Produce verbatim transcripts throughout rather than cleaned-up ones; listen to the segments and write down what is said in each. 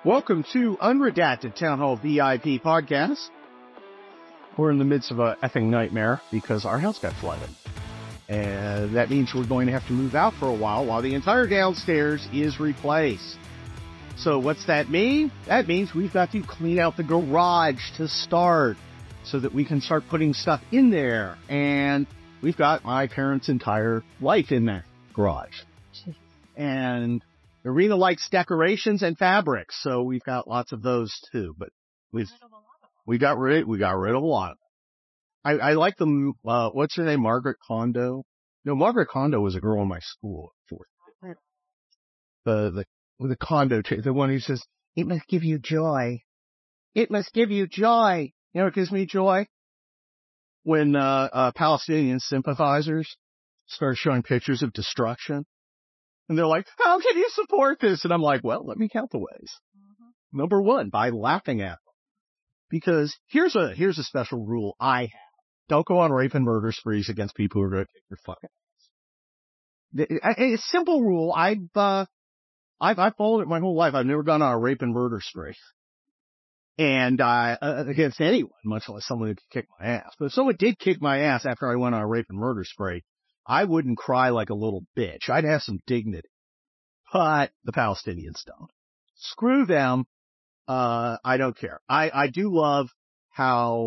Welcome to Unredacted Town Hall V I P podcast. We're in the midst of a effing nightmare because our house got flooded. And that means we're going to have to move out for a while while the entire downstairs is replaced. So what's that mean? That means we've got to clean out the garage to start so that we can start putting stuff in there. And we've got my parents' entire life in that garage. And Irina likes decorations and fabrics, so we've got lots of those too. But we've we got rid we got rid of a lot of them. I, I like them. Uh, what's her name? Margaret Kondo. No, Margaret Kondo was a girl in my school. The the the Kondo, the one who says it must give you joy. It must give you joy. You know, it gives me joy when uh, uh Palestinian sympathizers start showing pictures of destruction. And they're like, how can you support this? And I'm like, well, let me count the ways. Mm-hmm. Number one, by laughing at them. Because here's a here's a special rule I have. Don't go on rape and murder sprees against people who are going to kick your fucking ass. A, a simple rule. I've, uh, I've, I've followed it my whole life. I've never gone on a rape and murder spree. And, uh, against anyone, much less someone who could kick my ass. But if someone did kick my ass after I went on a rape and murder spree, I wouldn't cry like a little bitch. I'd have some dignity. But the Palestinians don't. Screw them. Uh, I don't care. I, I do love how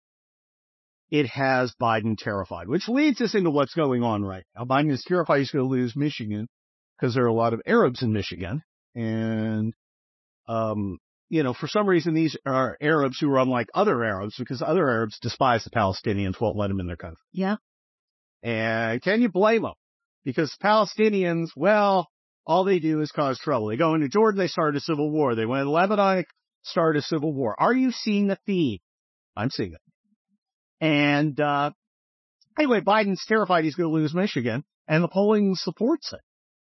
it has Biden terrified, which leads us into what's going on right now. Biden is terrified he's going to lose Michigan because there are a lot of Arabs in Michigan. And, um, you know, for some reason, these are Arabs who are unlike other Arabs because other Arabs despise the Palestinians, won't let them in their country. Yeah. And can you blame them? Because Palestinians, well, all they do is cause trouble. They go into Jordan, they start a civil war. They went to Lebanon, start a civil war. Are you seeing the theme? I'm seeing it. And, uh, anyway, Biden's terrified he's going to lose Michigan, and the polling supports it.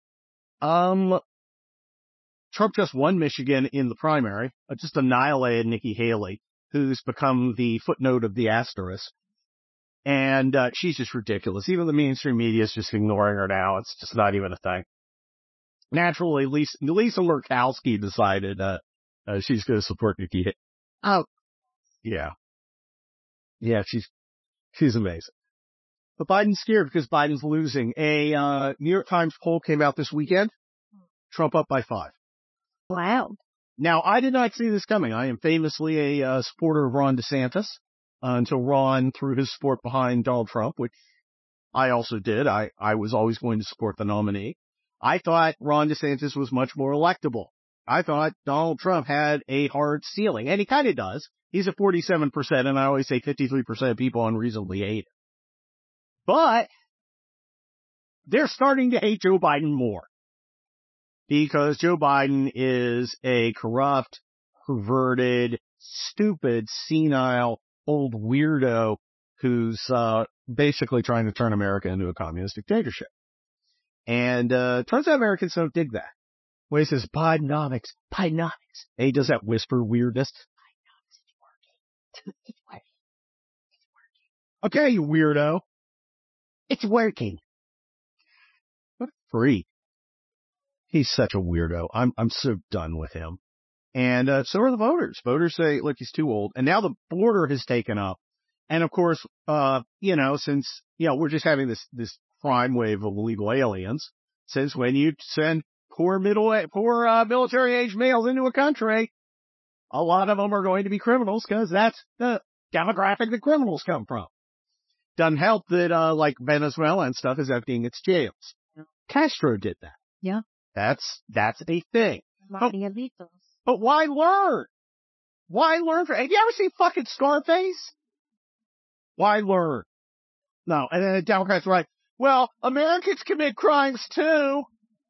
Um, Trump just won Michigan in the primary, just annihilated Nikki Haley, who's become the footnote of the asterisk. And, uh, she's just ridiculous. Even the mainstream media is just ignoring her now. It's just not even a thing. Naturally, Lisa, Lisa Murkowski decided, uh, uh she's going to support Nikki Haley. Oh, yeah. Yeah, she's, she's amazing. But Biden's scared because Biden's losing. A, uh, New York Times poll came out this weekend. Trump up by five. Wow. Now, I did not see this coming. I am famously a, uh, supporter of Ron DeSantis. Uh, until Ron threw his support behind Donald Trump, which I also did. I, I was always going to support the nominee. I thought Ron DeSantis was much more electable. I thought Donald Trump had a hard ceiling, and he kind of does. He's at forty-seven percent, and I always say fifty-three percent of people unreasonably hate him. But they're starting to hate Joe Biden more because Joe Biden is a corrupt, perverted, stupid, senile, old weirdo who's uh basically trying to turn America into a communist dictatorship. And uh turns out Americans don't dig that. When he says Bidenomics, Bidenomics, and he does that whisper weirdness. Bidenomics, it's working. It's working. It's working. Okay, you weirdo. It's working. What a freak. He's such a weirdo. I'm I'm so done with him. And uh, so are the voters. Voters say, look, he's too old. And now the border has taken up. And, of course, uh, you know, since, you know, we're just having this this crime wave of illegal aliens, since when you send poor middle, poor uh, military-age males into a country, a lot of them are going to be criminals because that's the demographic that criminals come from. Doesn't help that, uh, like, Venezuela and stuff is emptying its jails. Yeah. Castro did that. Yeah. That's, that's a thing. Marielitos. But why learn? Why learn? For, have you ever seen fucking Scarface? Why learn? No. And then the Democrats are like, well, Americans commit crimes too.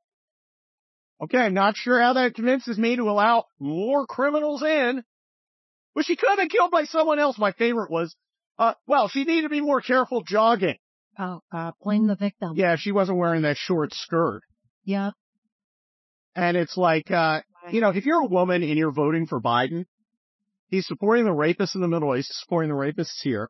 Okay, I'm not sure how that convinces me to allow more criminals in. But she could have been killed by someone else. My favorite was, uh, well, she needed to be more careful jogging. Oh, uh, blame the victim. Yeah, she wasn't wearing that short skirt. Yeah. And it's like, uh, you know, if you're a woman and you're voting for Biden, he's supporting the rapists in the Middle East, supporting the rapists here.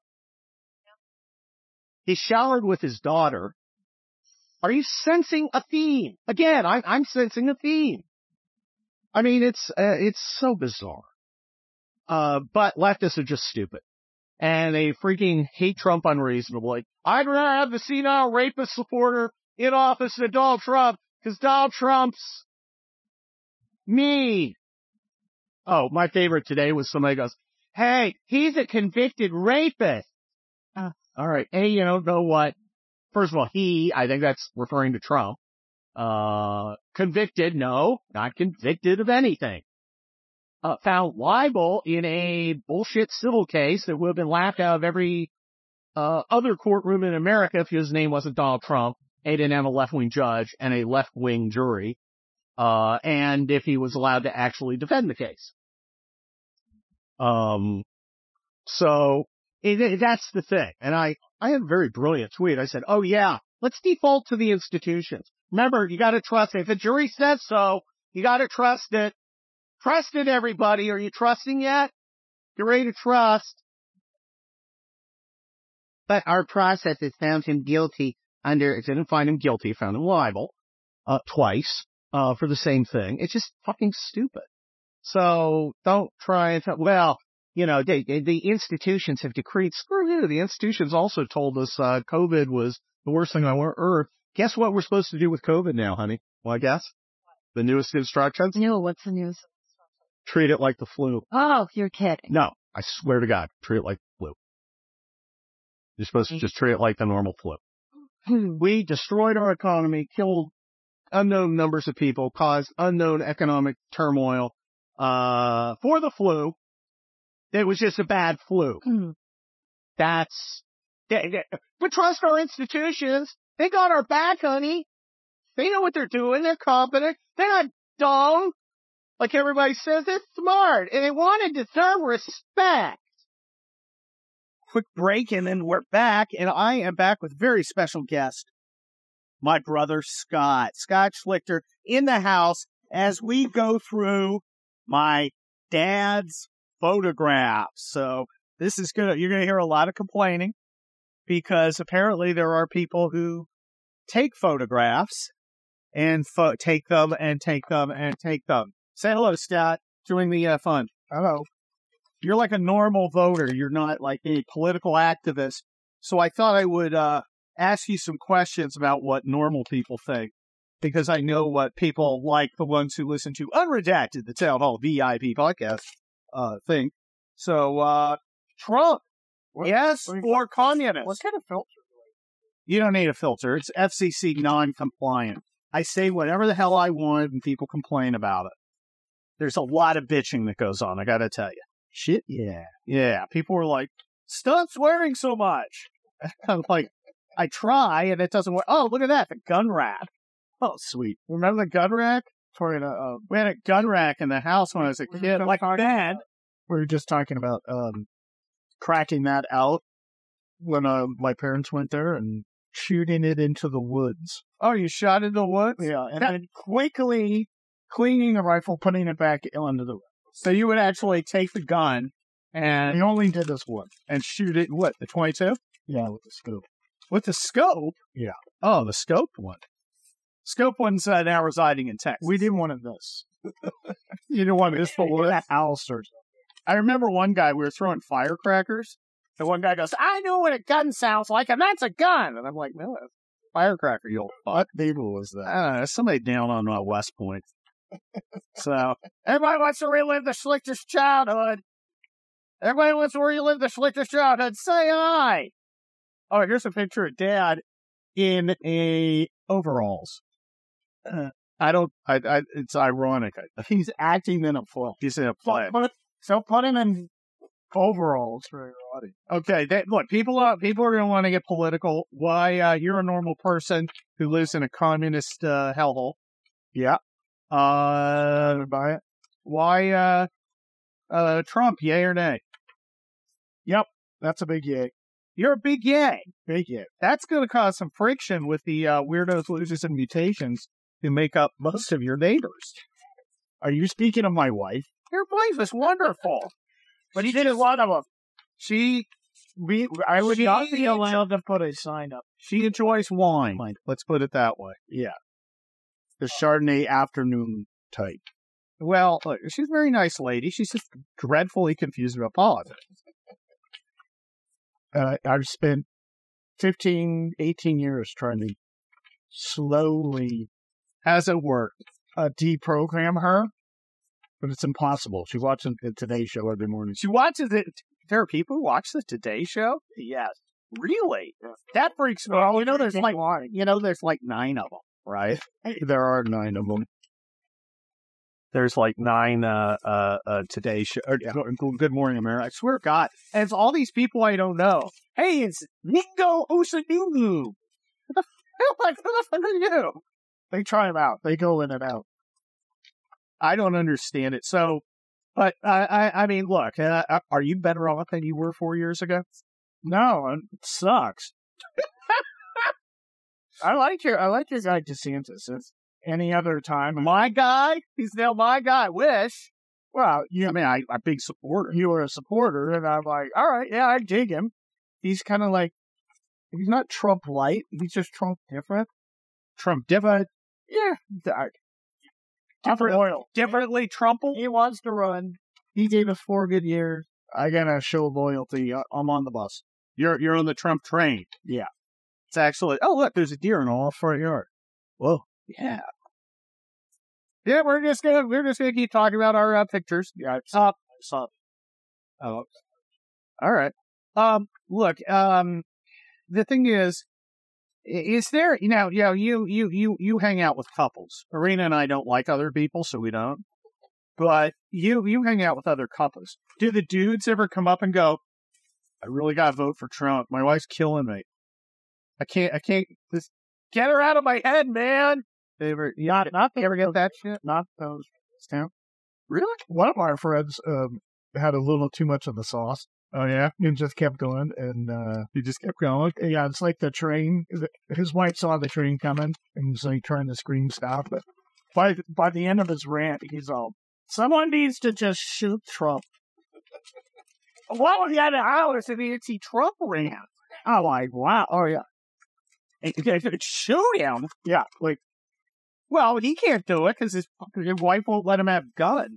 He showered with his daughter. Are you sensing a theme? Again, I, I'm sensing a theme. I mean, it's uh, it's so bizarre. Uh, but leftists are just stupid. And they freaking hate Trump unreasonably. I'd rather have the senile rapist supporter in office than Donald Trump, because Donald Trump's me. Oh, my favorite today was somebody goes, hey, he's a convicted rapist. Uh, all right. Hey, you know, know what? First of all, he, I think that's referring to Trump. Uh, convicted, no, not convicted of anything. Uh, found liable in a bullshit civil case that would have been laughed out of every, uh, other courtroom in America if his name wasn't Donald Trump, and didn't have a left-wing judge and a left-wing jury, uh, and if he was allowed to actually defend the case. Um, so, it, it, that's the thing. And I, I had a very brilliant tweet. I said, oh yeah, let's default to the institutions. Remember, you gotta trust it. If a jury says so, you gotta trust it. Trust it, everybody. Are you trusting yet? You're ready to trust. But our process has found him guilty under, it didn't find him guilty, it found him liable, uh, twice, uh, for the same thing. It's just fucking stupid. So don't try and, tell, well, you know, they, they, the institutions have decreed, screw you. The institutions also told us, uh, COVID was the worst thing on earth. Guess what we're supposed to do with COVID now, honey? Well, I guess the newest instructions. No, what's the news? Treat it like the flu. Oh, you're kidding. No, I swear to God, treat it like the flu. You're supposed to just treat it like the normal flu. We destroyed our economy, killed unknown numbers of people, caused unknown economic turmoil, uh, for the flu. It was just a bad flu. Mm. That's, they, they, but trust our institutions. They got our back, honey. They know what they're doing. They're competent. They're not dumb. Like everybody says, they're smart. And they want to deserve respect. Quick break, and then we're back. And I am back with a very special guest, my brother Scott. Scott Schlichter in the house as we go through my dad's photographs. So this is gonna, you're gonna hear a lot of complaining, because apparently there are people who take photographs and fo- take them and take them and take them. Say hello, Scott. Doing the uh, fun. Hello. You're like a normal voter. You're not like a political activist. So I thought I would uh, ask you some questions about what normal people think, because I know what people like, the ones who listen to Unredacted, the Town Hall V I P podcast, uh, think. So, uh, Trump. What, yes, what or communist. What kind of filter? You don't need a filter. It's F C C non-compliant. I say whatever the hell I want, and people complain about it. There's a lot of bitching that goes on, I gotta tell you. Shit, yeah. Yeah, people were like, stop swearing so much. I'm like, I try, and it doesn't work. Oh, look at that, the gun rack. Oh, sweet. Remember the gun rack? For a, uh, We had a gun rack in the house when I was a kid, like that. We were just talking about um, cracking that out when uh, my parents went there and shooting it into the woods. Oh, you shot in the woods? Yeah, and That- then quickly cleaning the rifle, putting it back into the. So you would actually take the gun and We only did this once. and shoot it, what, the twenty-two? Yeah, with the scope. With the scope? Yeah. Oh, the scope one. Scope one's uh, now residing in Texas. We did one of this. You didn't want This for to. a house or something. I remember one guy, we were throwing firecrackers, and one guy goes, I know what a gun sounds like, and that's a gun. And I'm like, no, that's a firecracker, you old fuck. What people was that? I don't know, somebody down on uh, West Point. So, everybody wants to relive the Schlichter's childhood. Everybody wants to relive the Schlichter's childhood. Say hi. Oh, here's a picture of Dad in a overalls. Uh, I don't, I, I, it's ironic. I, He's acting in a film. he's in a play. Put, so put him in overalls for your audience. Okay, they, look, people are people are going to want to get political. Why? Uh, you're a normal person who lives in a communist uh, hellhole. Yeah. Uh, Buy it. why? Uh, uh, Trump, yay or nay? That's a big yay. You're a big yay. Big yay. That's going to cause some friction with the uh, weirdos, losers, and mutations who make up most of your neighbors. Are you speaking of my wife? Your wife is wonderful, But he did a lot of them. she, we, I would She not be allowed to put a sign up. She enjoys wine. Let's put it that way. Yeah. The Chardonnay afternoon type. Well, look, she's a very nice lady. She's just dreadfully confused about politics. Uh, I've spent fifteen, eighteen years trying to slowly How's it work? uh, deprogram her, but it's impossible. She watches the Today Show every morning. She watches it. There are people who watch the Today Show? Yes. Really? That freaks me out. You know, there's like, you know, there's like nine of them, right? There are nine of them. There's like nine uh, uh, uh, Today Show. Or, Good Morning America. I swear to God. And it's all these people I don't know. Hey, it's Ningo Osadulu. What the hell? Like, who the fuck are you? They try them out. They go in and out. I don't understand it. So, but uh, I, I mean, look, uh, are you better off than you were four years ago? No, it sucks. I like your I like your guy DeSantis. It's any other time. My guy? He's now my guy. Wish. Well, you I mean, I, I'm a big supporter. you were a supporter, and I'm like, all right, yeah, I dig him. He's kind of like, he's not Trump light. He's just Trump different. Trump different. Yeah, dark. Different, Loyal. differently Trumple. He wants to run. He gave us four good years. I gotta show loyalty. I'm on the bus. You're you're on the Trump train. Yeah. It's actually. Oh, look, there's a deer in our front yard. Whoa. Yeah. Yeah, we're just gonna we're just gonna keep talking about our uh, pictures. Yeah, I saw. I saw. Oh, all right. Um, look. Um, the thing is, is there? You know, you know, you you you you hang out with couples. Arena and I don't like other people, so we don't. But you you hang out with other couples. Do the dudes ever come up and go, I really gotta vote for Trump. My wife's killing me. I can't I can't just get her out of my head, man. They ever Not, not you ever get that shit? Not those. Stamp. Really? One of our friends um, had a little too much of the sauce. Oh yeah? And just kept going, and uh, You just kept going? yeah, it's like the train. His wife saw the train coming, and was like trying to scream stop. But by by the end of his rant, he's all, "Someone needs to just shoot Trump." What was the other hours if he didn't see Trump ran? I'm like, wow. Oh yeah, If you could shoot him. yeah. Like, Well, he can't do it because his, his wife won't let him have guns.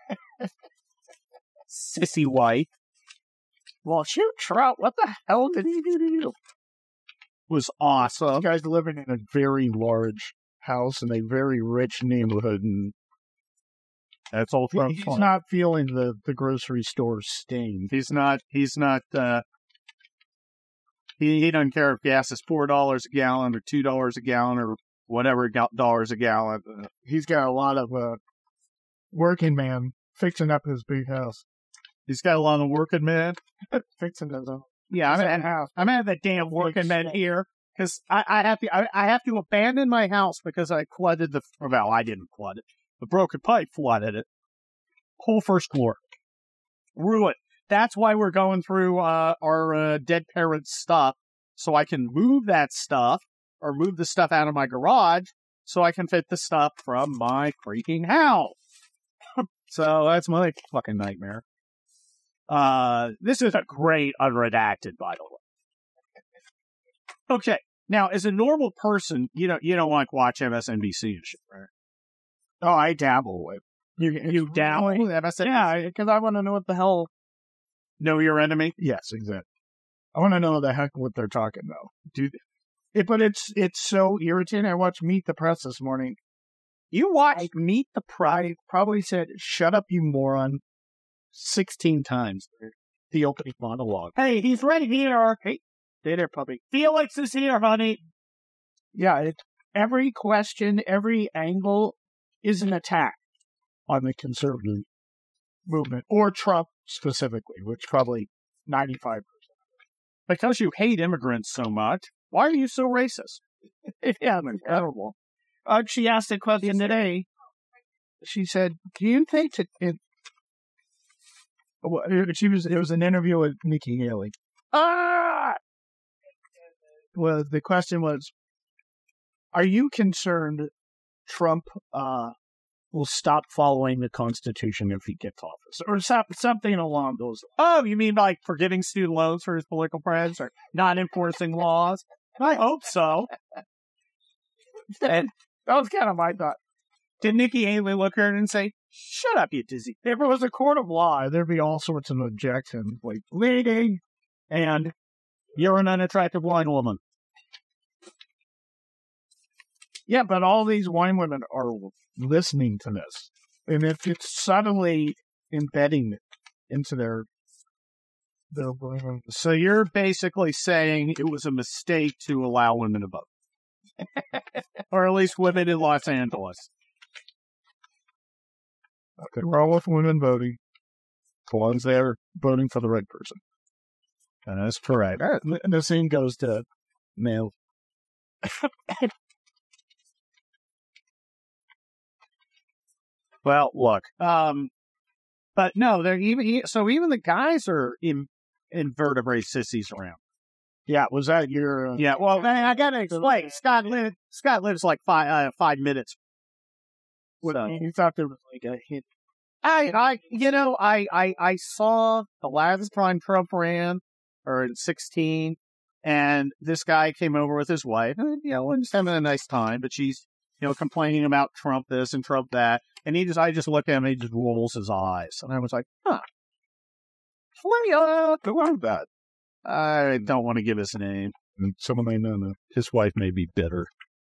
Sissy wife. well, shoot Trump. What the hell did he do to you? Was awesome. This guy's living in a very large house in a very rich neighborhood, and That's all Trump. he's not feeling the, the grocery store sting. He's not. He's not. Uh, he he doesn't care if gas is four dollars a gallon or two dollars a gallon or whatever ga- dollars a gallon. Uh, He's got a lot of uh, working man fixing up his big house. he's got a lot of working men. Fixing his own Yeah, I'm at, house. I'm at the damn working men here because I, I have to. I, I have to abandon my house because I flooded the. Well, I didn't flood it. The broken pipe flooded it. Whole first floor. Ruined. That's why we're going through uh, our uh, dead parents' stuff so I can move that stuff or move the stuff out of my garage so I can fit the stuff from my freaking house. So that's my fucking nightmare. Uh, this is a great unredacted, by the way. Okay. Now, as a normal person, you know, you don't like watch M S N B C and shit, right? Oh, I dabble with. You you dabble with M S N B C? Yeah, because I want to know what the hell. Know your enemy? Yes, exactly. I want to know the heck what they're talking about. Do It, but it's it's so irritating. I watched Meet the Press this morning. you watch Meet the Press? I probably said, "Shut up, you moron," sixteen times. The opening monologue. Hey, he's right here. Hey, stay there, puppy. Felix is here, honey. Yeah, it, every question, every angle is an attack on the conservative movement, or Trump specifically, which probably ninety-five Because you hate immigrants so much, why are you so racist? percent. Yeah, it's terrible. Uh, she asked a question today. She said, "Do you think that it?" Well, she was. It was an interview with Nikki Haley. Ah! Well, the question was, "Are you concerned Trump uh, will stop following the Constitution if he gets office, or some, something along those lines?" Oh, you mean like forgiving student loans for his political friends or not enforcing laws? I hope so. And that was kind of my thought. Did Nikki Haley look at her and say, Shut up, you dizzy. If it was a court of law, there'd be all sorts of objections, like bleeding, and You're an unattractive wine woman. yeah, but all these wine women are listening to this, and if it's suddenly embedding it into their their So you're basically saying it was a mistake to allow women to vote. Or at least women in Los Angeles. okay, we're all with women voting, as long as they're voting for the right person. And that's correct. And the same goes to male. Well, look, um, but no, they're even e- so even the guys are in invertebrate sissies around. Yeah, was that your? Uh, Yeah, well, I, I gotta explain. Scott lives Scott lives like five uh, five minutes. what, So- you thought there was like a hint? I, I, you know, I, I, I saw the last time Trump ran, or in sixteen, and this guy came over with his wife, and, you know, and just having a nice time, but she's, you know, complaining about Trump this and Trump that, and he just, I just look at him, and he just rolls his eyes, and I was like, huh, what do you, go on about? I don't want to give his name. And someone may know that his wife may be bitter.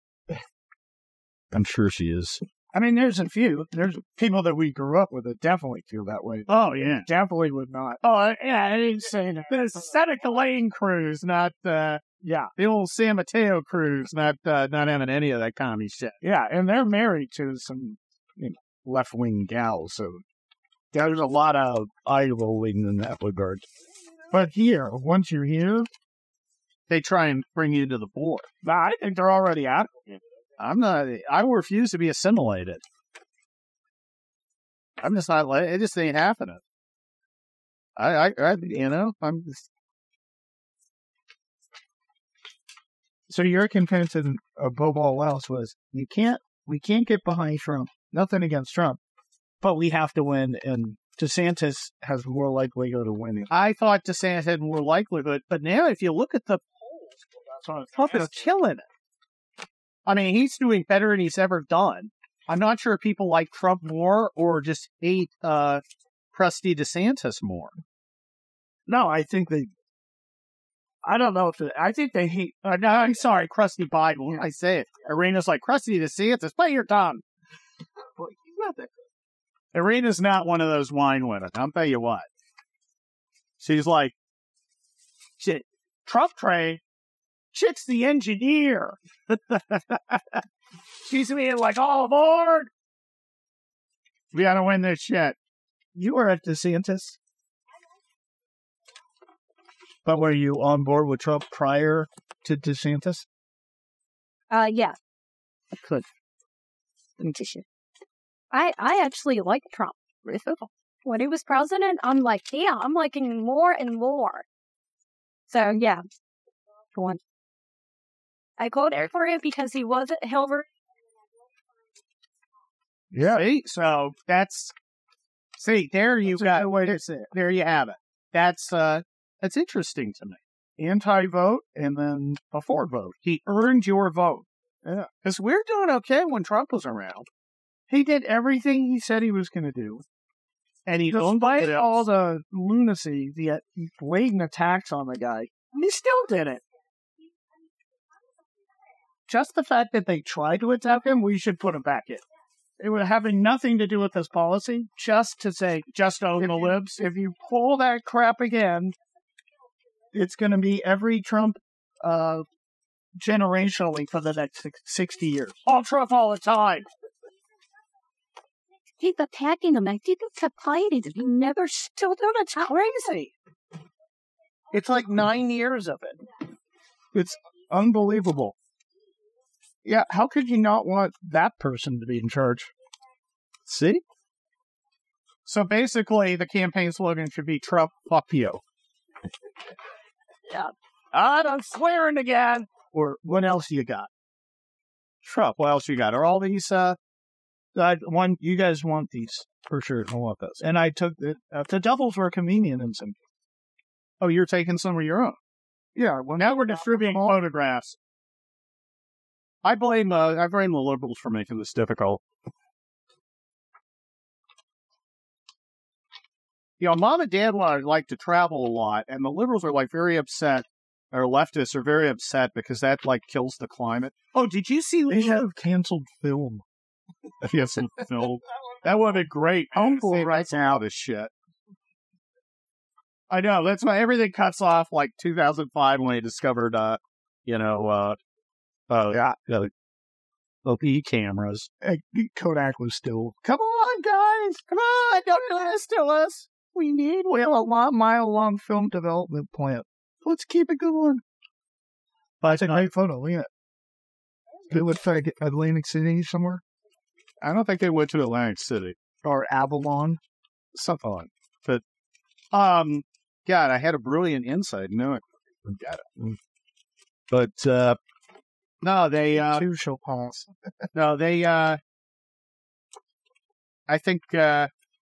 I'm sure she is. I mean, there's a few. There's people that we grew up with that definitely feel that way. Oh, yeah. Definitely would not. Oh, yeah, I didn't say that. The Seneca Lane cruise, not, uh, Yeah, the old San Mateo cruise, not uh, not having any of that commie shit. yeah, and they're married to some you know, left wing gals, so there's a lot of eye rolling in that regard. But here, once you're here, They try and bring you to the board. I think they're already out. I'm not. I refuse to be assimilated. I'm just not. It just ain't happening. I, I, I you know, I'm just. So your contention above all else was you can't, we can't get behind Trump. Nothing against Trump, but we have to win, and DeSantis has more likelihood of winning. I thought DeSantis had more likelihood, but now if you look at the polls, Trump is killing it. I mean, he's doing better than he's ever done. I'm not sure if people like Trump more or just hate uh, crusty DeSantis more. No, I think they. I don't know if it, I think they hate. Uh, no, I'm sorry, crusty Biden. I say it. Arena's like, crusty DeSantis, play your tongue. Well, he's not that good. Arena's not one of those wine women. I'll tell you what. She's like, shit, Trump train, Chick's the engineer. She's being like, all aboard. We gotta win this shit. You were at DeSantis, but were you on board with Trump prior to DeSantis? Uh, yeah. Good. Let me tissue. I, I actually like Trump. When he was president, I'm like, yeah, I'm liking him more and more. So, yeah. For one. I voted for him because he wasn't Hillary. Yeah. See? So that's, see, there you That's a got, good way to there, say it. there you have it. That's, uh, that's interesting to me. Anti-vote and then a for vote. He earned your vote. Yeah. Because we're doing okay when Trump was around. He did everything he said he was going to do. And he owned Despite it all the lunacy, the blatant attacks on the guy, he still did it. Just the fact that they tried to attack him, we should put him back in. It was having nothing to do with this policy, just to say, just own if the you, libs. if you pull that crap again, it's going to be every Trump uh, generationally for the next sixty years. All Trump all the time. Keep attacking him. I didn't fighting. He never stood on a crazy. It's like nine years of it. It's unbelievable. Yeah, how could you not want that person to be in charge? See? So basically, the campaign slogan should be Trump, fuck you. Yeah. I'm swearing again. Or what else you got? Trump, what else you got? Are all these, uh, I want you guys want these for sure. I want those. And I took the uh, the doubles were convenient in some. oh, you're taking some of your own. Yeah, well, Now we're distributing photographs. I blame, uh, I blame the liberals for making this difficult. you know, mom and dad want like to travel a lot, and the liberals are like very upset, or leftists are very upset because that like kills the climate. Oh, did you see? They have canceled film. Yes, film. That would have been great. Hopefully, right now, this shit. I know, that's why everything cuts off like two thousand five when they discovered, uh, you know, uh, uh, yeah, the L P cameras. Uh, Kodak was still. Come on, guys! Come on! Don't do this to us! We need we have a lot mile long film development plant. Let's keep it going. But it's a great photo. Look at it. It looks like Atlantic City somewhere. I don't think they went to Atlantic City or Avalon, something like. But um, God, I had a brilliant insight. No, I got it. But uh, no, they uh, two shall pass. no, they. Uh, I think uh,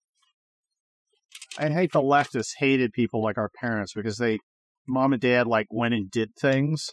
I hate the leftists hated people like our parents because they, mom and dad, like went and did things.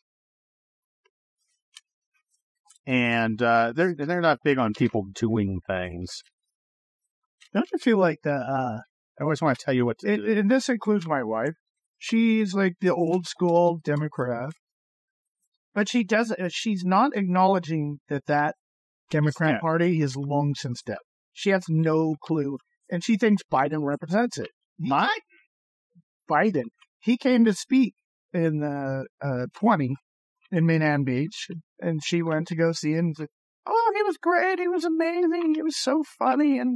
And uh, they're they're not big on people doing things. Don't you feel like the? Uh, I always want to tell you what to it, do. And this includes my wife. She's like the old school Democrat, but she doesn't. She's not acknowledging that that Democrat yeah. Party is long since dead. She has no clue, and she thinks Biden represents it. My Biden. He came to speak in uh, uh, twenty in Manhattan Beach. And she went to go see him and said, oh, he was great. He was amazing. He was so funny. And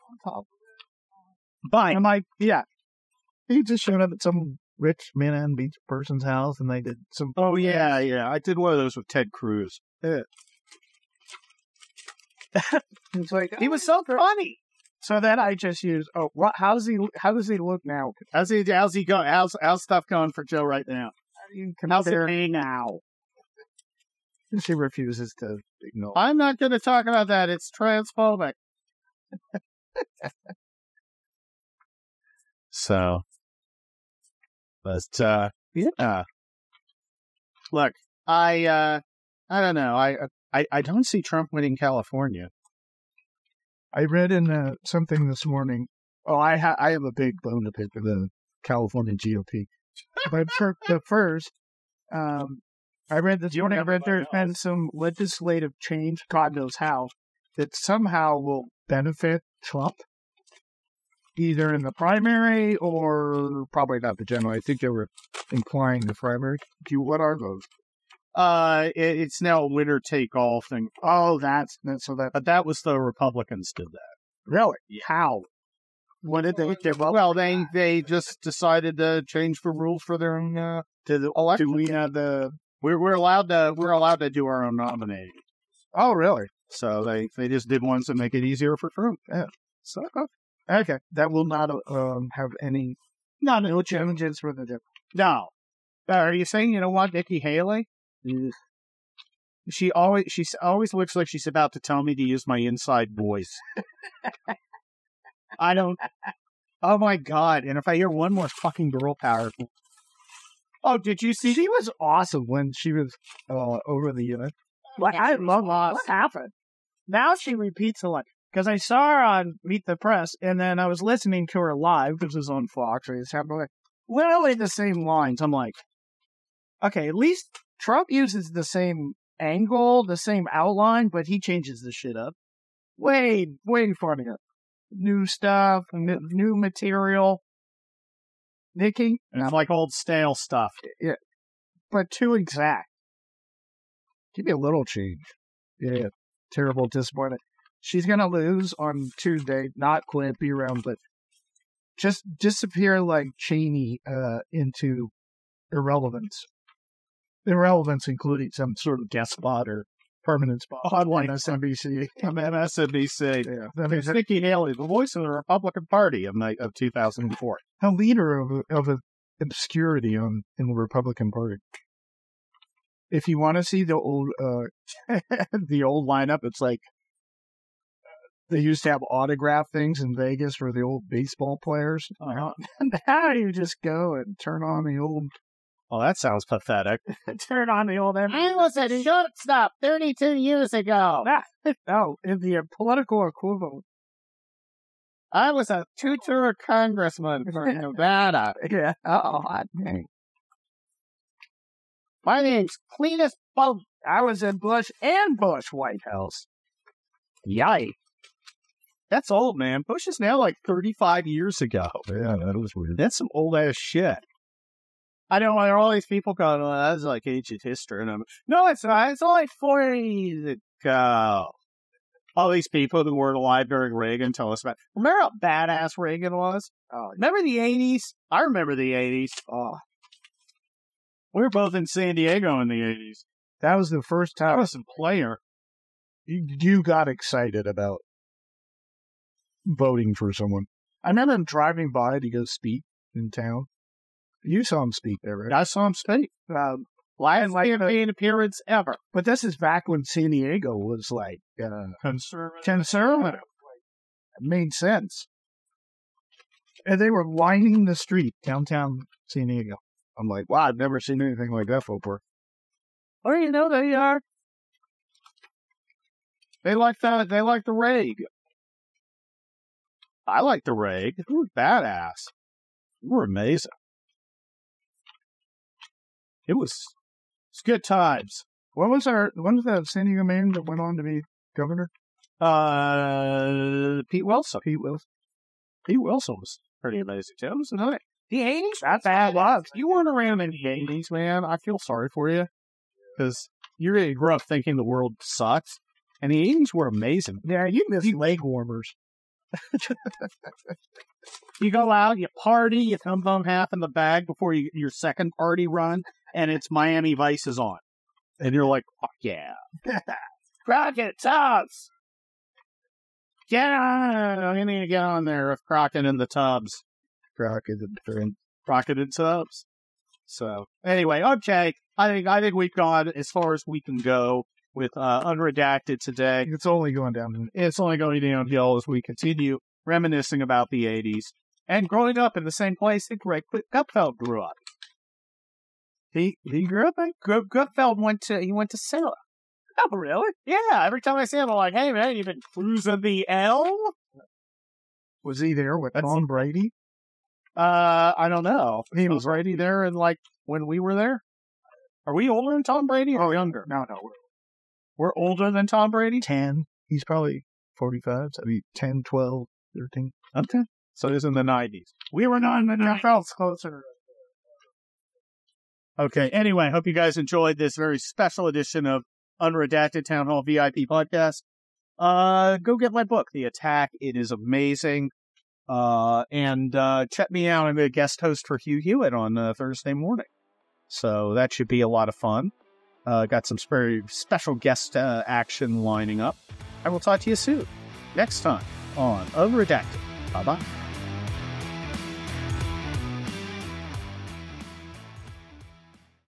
Bye. I'm like, yeah. He just showed up at some rich Manhattan Beach person's house and they did some. Oh, yeah, yeah. I did one of those with Ted Cruz. Yeah. It's like, he was so funny. So then I just used, oh, what, how does he, how does he look now? How's he, how's he going? How's, how's stuff going for Joe right now? How's it paying now? She refuses to ignore. I'm not going to talk about that. It's transphobic. So, but uh, yeah. Uh, look, I uh, I don't know. I, I I don't see Trump winning California. I read in uh, something this morning. Oh, I ha- I have a big bone to pick with the California G O P. But for the first. Um, I read this morning, I read there's been some legislative change, God knows how, that somehow will benefit Trump, either in the primary or probably not the general. I think they were implying the primary. What are those? Uh, it, it's now a winner-take-all thing. Oh, that's, that's so that. But that was the Republicans did that. Really? How? What did they give up? Well, they, they just decided to change the rules for their own uh, to the election. Do we have the... We're we're allowed to we're allowed to do our own nominating. Oh, really? So they, they just did ones that make it easier for Trump. Yeah. So okay, that will not um have any no no challenges for the no. Uh, are you saying you don't want Nikki Haley? Mm. She always she always looks like she's about to tell me to use my inside voice. I don't. Oh my God! And if I hear one more fucking girl power. Oh, did you see? She was awesome when she was uh, over the unit. Like, I love what happened. Now she repeats a lot. Because I saw her on Meet the Press, and then I was listening to her live, which was on Fox, or it's happening like, literally the same lines. I'm like, okay, at least Trump uses the same angle, the same outline, but he changes the shit up. Way, way funnier. New stuff, n- new material. Nikki? It's like old stale stuff. Yeah. But too exact. Give me a little change. Yeah. Terrible disappointment. She's going to lose on Tuesday, not quit, be around, but just disappear like Cheney uh, into irrelevance. Irrelevance including some sort of guest spot or permanent spot. On like M S N B C. M S N B C. Yeah. I mean, Nikki Haley, the voice of the Republican Party of, of two thousand four. A leader of of a obscurity on in the Republican Party. If you want to see the old uh, the old lineup, it's like they used to have autograph things in Vegas for the old baseball players. Uh-huh. Now you just go and turn on the old. Well, that sounds pathetic. Turn on the old. I was a shortstop thirty-two years ago. No, in the political equivalent. I was a two-tour congressman for Nevada. Yeah. Oh, my name's Cletus Bump. I was in Bush and Bush White House. Yikes. That's old, man. Bush is now like thirty-five years ago. Yeah, that was weird. That's some old-ass shit. I know there are all these people going, well, that's like ancient history. And I'm no, it's not. It's only forty years ago. All these people who weren't alive during Reagan tell us about. Remember how badass Reagan was? Oh, remember the eighties? I remember the eighties. Oh, we were both in San Diego in the eighties. That was the first I time was a player. you, you got excited about voting for someone. I remember him driving by to go speak in town. You saw him speak there, right? I saw him speak. Um, last like campaign appearance ever. But this is back when San Diego was like uh, Conservative. conservative. It made sense. And they were lining the street downtown San Diego. I'm like, wow, I've never seen anything like that before. Oh, you know they are. They like that. They like the Rag. I like the Rag. You were badass. You were amazing. It was. It's good times. What was our? When was that San Diego man that went on to be governor? Uh, Pete Wilson. Pete Wilson. Pete Wilson was pretty amazing too. It was another. The eighties. That's bad. Was You weren't around in the eighties, man. I feel sorry for you because you really grew up thinking the world sucks, and the eighties were amazing. yeah, you missed leg warmers. You go out, you party, you come home half in the bag before you, your second party run, and it's Miami Vice is on. And you're like, fuck yeah. Crockett Tubs! Get on! You need to get on there with Crockett in the tubs. Crockett and Crockett and Tubs. So, anyway, okay. I think I think we've gone as far as we can go with uh, Unredacted today. It's only going down. It's only going downhill as we continue reminiscing about the eighties and growing up in the same place that Greg Gutfeld grew up. He he grew up in Greg Gutfeld went to he went to Sarah. Oh, really? Yeah. Every time I see him, I'm like, hey man, you been cruising the L? Was he there with That's- Tom Brady? Uh, I don't know. He was Brady there, and like when we were there. Are we older than Tom Brady or younger? No, no. We're older than Tom Brady. ten. He's probably forty-five. So maybe ten, twelve, thirteen. Okay. So it was in the nineties. We were not in the nineties. felt closer. Okay. Anyway, hope you guys enjoyed this very special edition of Unredacted Town Hall V I P podcast. Uh, go get my book, The Attack. It is amazing. Uh, and uh, check me out. I'm a guest host for Hugh Hewitt on uh, Thursday morning. So that should be a lot of fun. Uh, got some very special guest uh, action lining up. I will talk to you soon. Next time on Unredacted. Bye-bye.